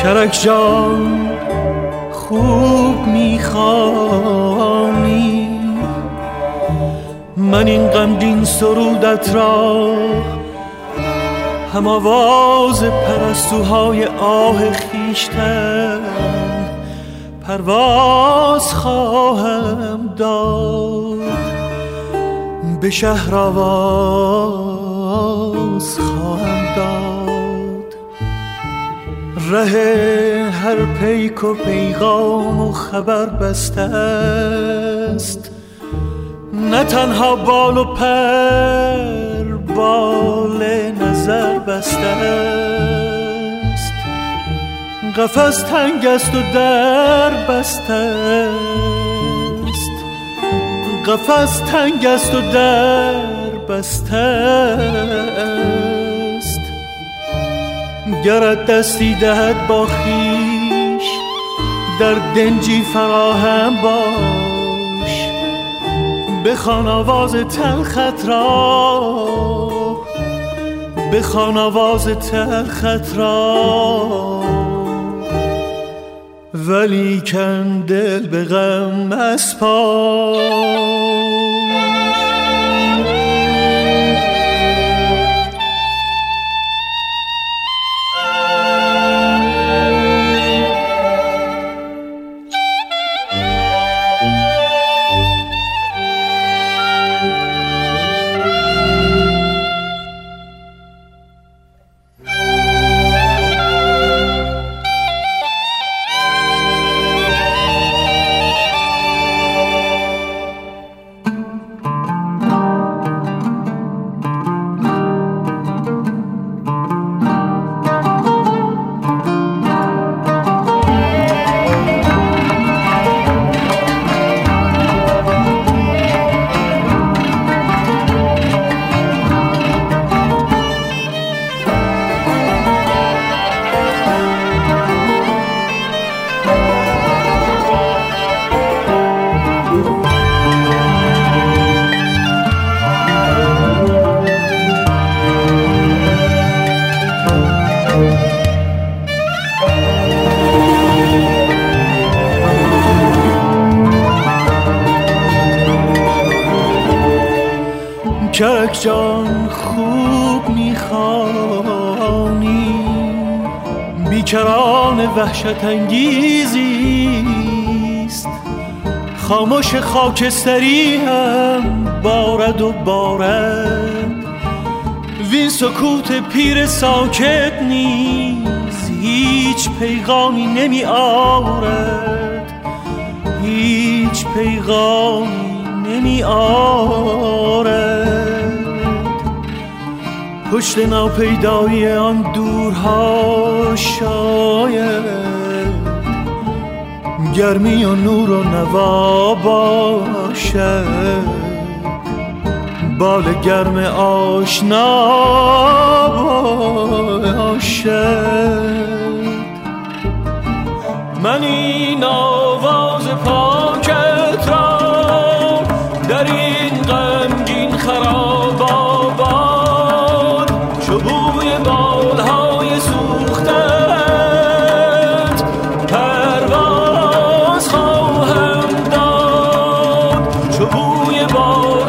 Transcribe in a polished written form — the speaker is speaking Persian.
کرک جان خوب میخوانی، من این غمگین سرودت را هم آواز پرستوهای آه خویشتن پرواز خواهم داد، به شهر آواز خواهم داد. ره هر پیک و پیغام و خبر بسته است، نه تنها بال و پر بال نظر بسته است. قفس تنگ است و در بسته است، قفس تنگ است و در بسته است. گرت دستی دهد با خویش در دنجی فراهم باش، بخوان آواز تلخت را، بخوان آواز تلخت را، ولی کن دل به غم مسپار. کرک جان خوب میخوانی، بیکران وحشت انگیزیست. خاموش خاکستری هم بارد و بارد، وین سکوت پیر ساکت نیز هیچ پیغامی نمی آورد، هیچ پیغامی نمی آورد. پشت ناپیدایی آن دورها شاید گرمی و نور و نوا باشد، بال گرم آشنا باشد. من این آواز پاکت را در این غمگین خراب آباد، چو بوی بالهای سوختت پرواز خواهم داد، چو بوی بالهای